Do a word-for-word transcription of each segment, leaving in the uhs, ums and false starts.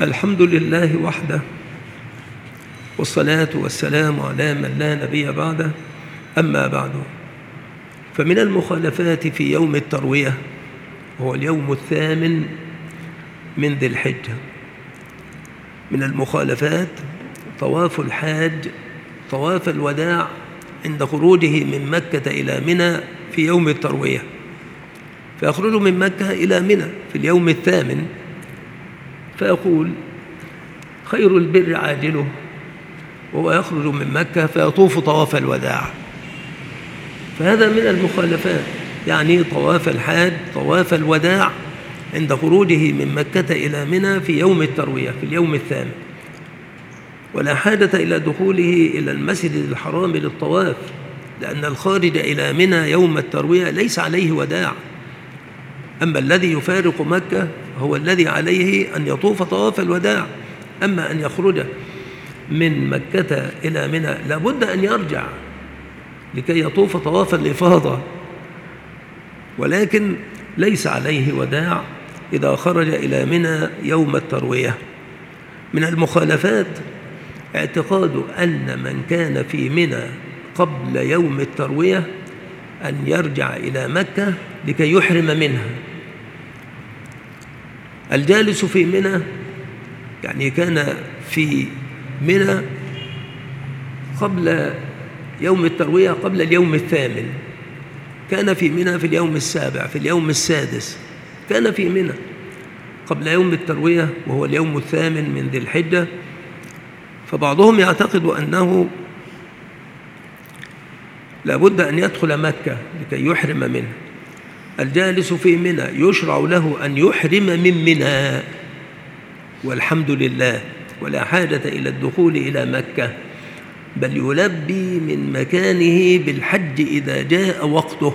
الحمد لله وحده، والصلاة والسلام على من لا نبي بعده. أما بعد، فمن المخالفات في يوم التروية هو اليوم الثامن من ذي الحجة. من المخالفات طواف الحاج طواف الوداع عند خروجه من مكة إلى منى في يوم التروية، فيخرج من مكة إلى منى في اليوم الثامن، فيقول خير البر عاجله، وهو يخرج من مكة فيطوف طواف الوداع. فهذا من المخالفات، يعني طواف الحاج طواف الوداع عند خروجه من مكة إلى منى في يوم التروية في اليوم الثامن، ولا حاجة إلى دخوله إلى المسجد الحرام للطواف، لأن الخارج إلى منى يوم التروية ليس عليه وداع. أما الذي يفارق مكة هو الذي عليه أن يطوف طواف الوداع. أما أن يخرج من مكة إلى منى لابد أن يرجع لكي يطوف طواف الإفاضة، ولكن ليس عليه وداع إذا خرج إلى منى يوم التروية. من المخالفات اعتقاد أن من كان في منى قبل يوم التروية أن يرجع إلى مكة لكي يحرم منها. الجالس في منى يعني كان في منى قبل يوم التروية قبل اليوم الثامن، كان في منى في اليوم السابع في اليوم السادس، كان في منى قبل يوم التروية وهو اليوم الثامن من ذي الحجة. فبعضهم يعتقد أنه لابد أن يدخل مكة لكي يحرم منها. الجالس في منى يشرع له أن يحرم من منى والحمد لله، ولا حاجة إلى الدخول إلى مكة، بل يلبي من مكانه بالحج إذا جاء وقته.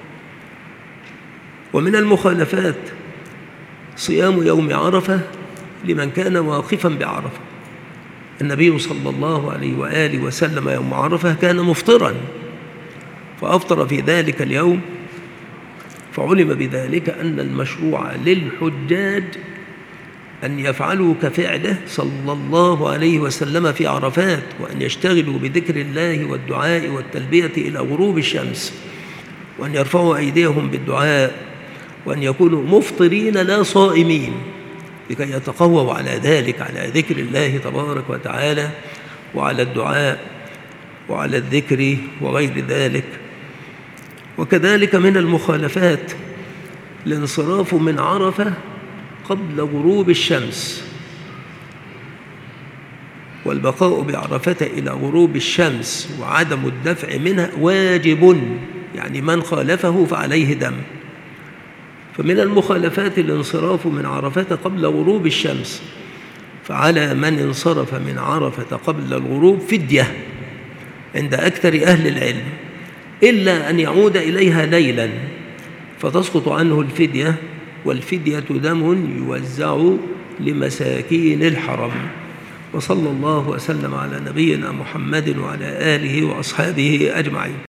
ومن المخالفات صيام يوم عرفة لمن كان واقفا بعرفة. النبي صلى الله عليه وآله وسلم يوم عرفة كان مفطرا، فأفطر في ذلك اليوم، فعلم بذلك أن المشروع للحجاج أن يفعلوا كفعله صلى الله عليه وسلم في عرفات، وأن يشتغلوا بذكر الله والدعاء والتلبية إلى غروب الشمس، وأن يرفعوا أيديهم بالدعاء، وأن يكونوا مفطرين لا صائمين، لكي يتقووا على ذلك، على ذكر الله تبارك وتعالى، وعلى الدعاء، وعلى الذكر وغير ذلك. وكذلك من المخالفات الانصراف من عرفة قبل غروب الشمس، والبقاء بعرفة إلى غروب الشمس وعدم الدفع منها واجب، يعني من خالفه فعليه دم. فمن المخالفات الانصراف من عرفة قبل غروب الشمس، فعلى من انصرف من عرفة قبل الغروب فدية عند أكثر أهل العلم، إلا أن يعود إليها ليلا فتسقط عنه الفدية، والفدية دم يوزع لمساكين الحرم. وصلى الله وسلم على نبينا محمد وعلى آله وأصحابه أجمعين.